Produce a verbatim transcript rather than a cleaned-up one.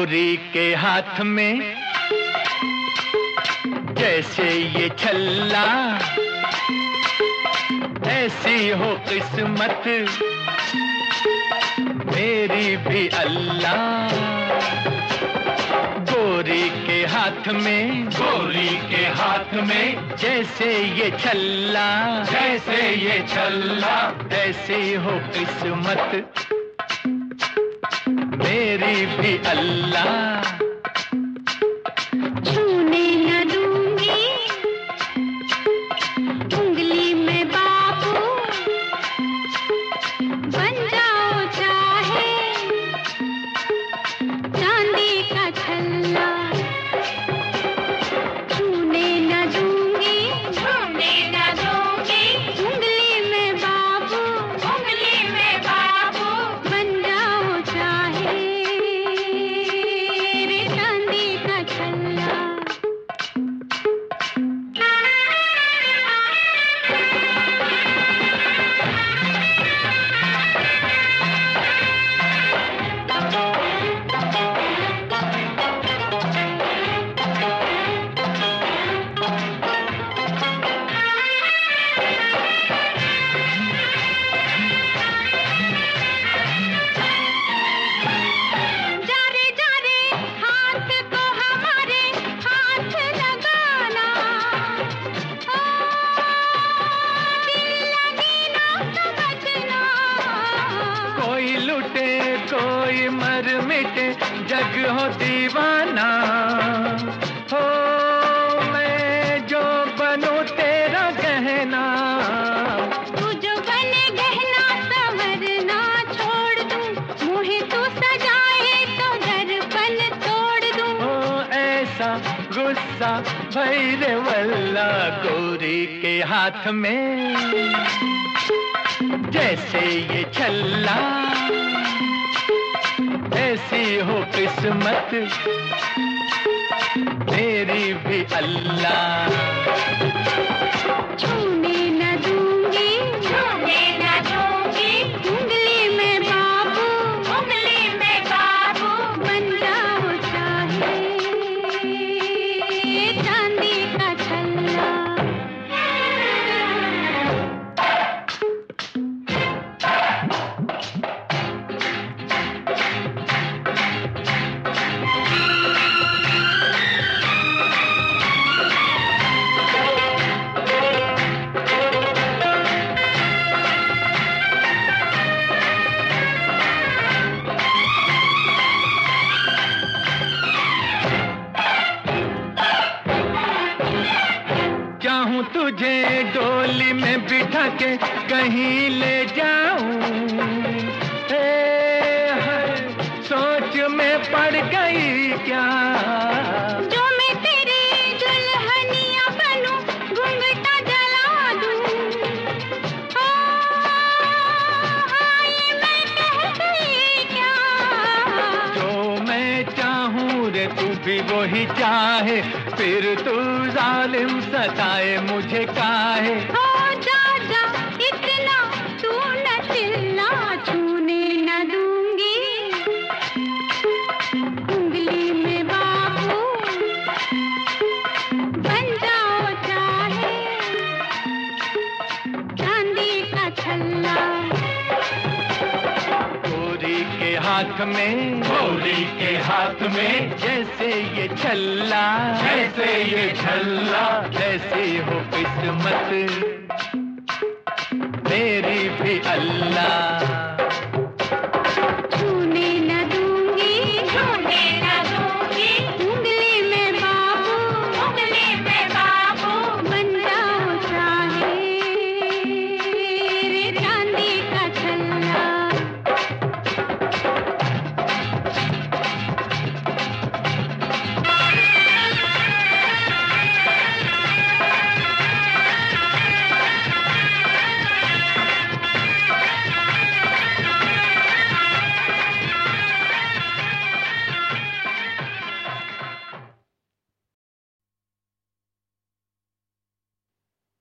गोरी के हाथ में जैसे ये छल्ला, ऐसी हो किस्मत मेरी भी अल्लाह। गोरी के हाथ में, गोरी के हाथ में जैसे ये छल्ला, जैसे ये छल्ला, ऐसी हो किस्मत मेरी भी अल्लाह। छूने न दूंगी उंगली में बाबू, बन जाओ चाहे चांदी का छल्ला। छूने न दूंगी, छूने न दूंगी उंगली में बाबू, उंगली में बाबू, बन जाओ चाहे रे चांदी का छल्ला। जारे जारे हाथ को हमारे हाथ लगाना, ओ दिल लगी ना समझना। कोई लुटे कोई मर मिटे जग हो दीवाना, हो मैं जो बनूं तेरा गहना। तू जो बने गहना संवरना छोड़ दूं, मुझे तू सजाए तो दर्पण तोड़ दूं। ओ ऐसा गुस्सा भैरे वल्ला, गोरी के हाथ में जैसे ये छल्ला, ऐसी हो किस्मत मेरी भी अल्लाह। छूने न दूंगी, छूने न दूंगी उंगली में बाबू, उंगली में बाबू, बन जाओ चाहे चांदी का छल्ला। चाहूं तुझे डोली में बिठा के कहीं ले जाऊं, हे हाय, सोच में पड़ गई क्या। जो मैं तेरी दुल्हनिया बनूं, घूंघटा जला दूं। ओ हाय मैं कह गई क्या। जो मैं चाहूं रे तू भी वही चाहे, फिर तू जालिम सताए मुझे काहे। ओ जा जा इतना तू न चिल्ला, छूने न दूंगी उंगली में बाबू, बन जाओ चाहे चांदी का छल्ला। गोरी के हाथ में, गोरी के हाथ में जैसे ये छल्ला, जैसे ये छल्ला, ऐसी हो किस्मत मेरी भी अल्लाह।